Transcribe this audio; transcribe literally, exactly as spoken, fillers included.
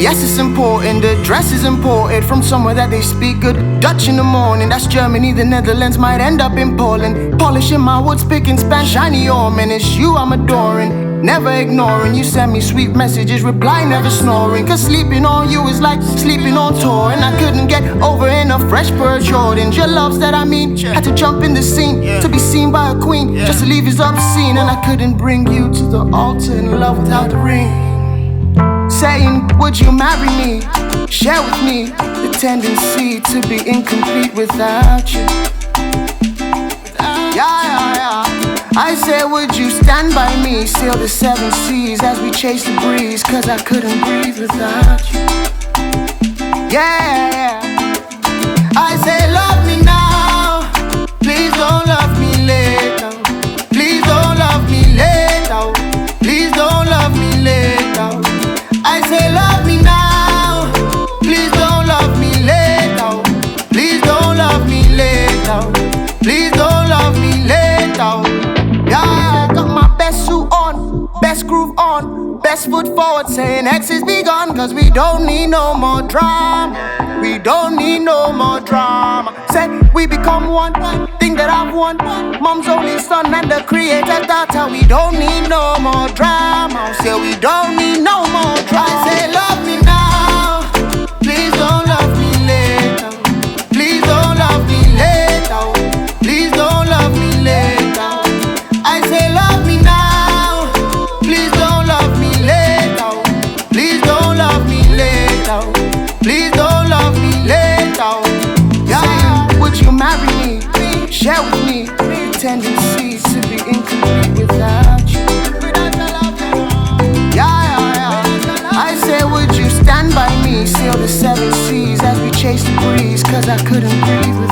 Yes, it's important, the dress is imported from somewhere that they speak good Dutch in the morning, that's Germany, the Netherlands, might end up in Poland. Polishing my wood, speaking Spanish, shiny ornament, it's you I'm adoring. Never ignoring, you send me sweet messages, reply never snoring. Cause sleeping on you is like sleeping on tour. And I couldn't get over in a fresh pair of Jordans. Your loves that I mean, had to jump in the scene to be seen by a queen, just to leave is obscene. And I couldn't bring you to the altar in love without the ring. Saying, would you marry me? Share with me the tendency to be incomplete without you. Yeah, yeah, yeah. I said, would you stand by me? Sail the seven seas as we chase the breeze, cause I couldn't breathe without you. Yeah, yeah. I said, love me now. Please don't love me later. Please don't love me later. Please don't love me later. I say, love me now. Please don't love me later. Please don't love me later. Please don't love me later. Yeah, I got my best suit on, best groove on, best foot forward, saying exes be gone, cause we don't need no more drama. We don't need no more drama. Said we become one, thing that I've won. Mom's only son and the creator's daughter. We don't need no more drama. Say we don't need no more drama. I say love me now. Please don't love me later. Please don't love me later. Please don't love me later. I say love me now. Please don't love me later. Please don't love me later. Please don't love me later. Yeah, would you marry me? Share with me the tendency to be incomplete without you. Yeah, yeah, yeah. I say, would you stand by me? Sail the seven seas as we chase the breeze, cause I couldn't breathe without you.